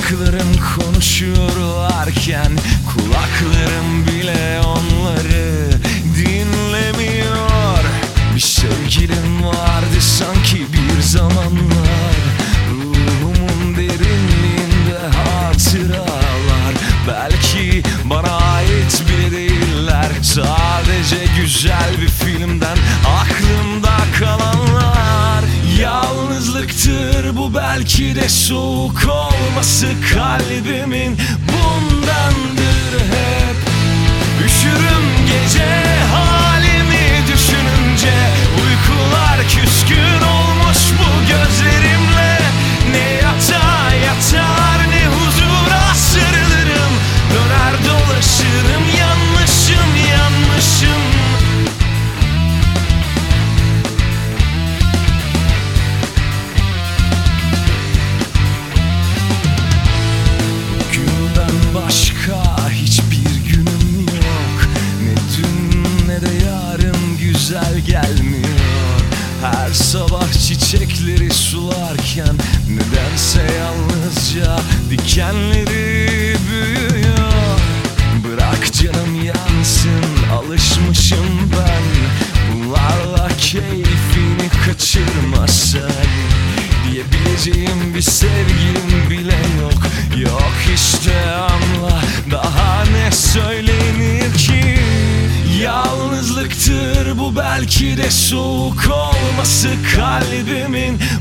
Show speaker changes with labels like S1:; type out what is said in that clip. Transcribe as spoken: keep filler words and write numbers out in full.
S1: Dudaklarım konuşuyorlarken kulaklarım bile onları dinlemiyor. Bir sevgilim vardı sanki bir zamanlar, ruhumun derinliğinde hatıralar. Belki bana ait bile değiller, sadece güzel bir filmden aklımda kalanlar. Yalnızlıktır bu, belki de soğuk olması kalbimin bundandır hep. Üşürüm gece halimi düşününce, uykular küskün olmuş bu gözlerimle. Ne yatağa yatar ne huzura sarılırım, döner dolaşırım yanlışım yanlışım. Başka hiçbir günüm yok, ne dün ne de yarın güzel gelmiyor. Her sabah çiçekleri sularken nedense yalnızca dikenleri büyüyor. Bırak canım yansın, alışmışım ben bunlarla, keyfini kaçırma sen. Diyebileceğim bir sevgilim bile yok. Yok işte, anla, daha ne söylenir ki? Yalnızlıktır bu, belki de soğuk olması kalbimin